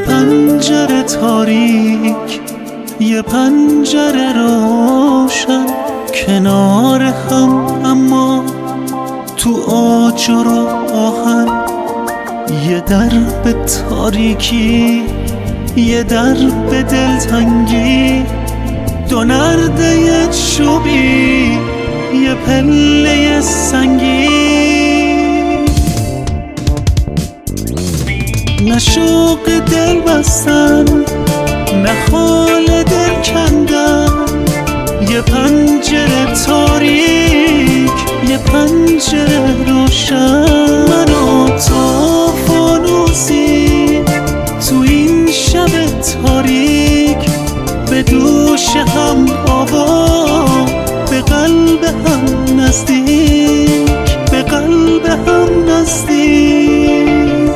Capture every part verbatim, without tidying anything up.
پنجره تاریک، یه پنجره روشن، کنار هم اما تو آجر و آهن. یه در به تاریکی، یه در به دلتنگی، دو نرده چوبی، یه پله سنگی. نه شوق دل بستن، نه خال دل کندن، یه پنجره تاریک، یه پنجره روشن. من و تو فانوسی تو این شب تاریک، به دوش هم آوا، به قلب هم نزدیک، به قلب هم نزدیک.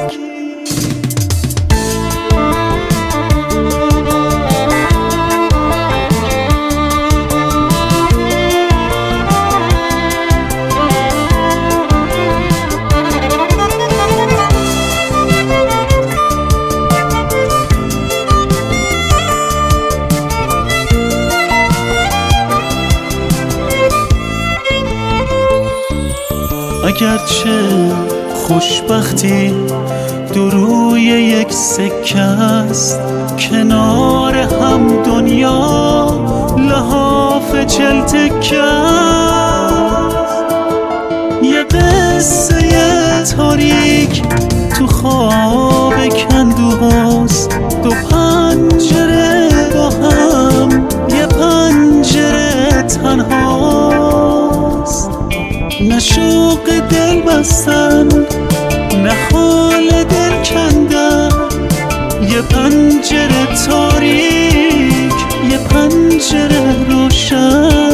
اگرچه خوشبختی دو روی یک سکه است، کنار هم دنیا لحاف چل تکه است. یه قصه تاریک تو خواب کندوهاست، دو پنجره با هم، یه پنجره تنهاست. نه شوق دل بستن، نه خال دل کندن، یه پنجره تاریک، یه پنجره روشن.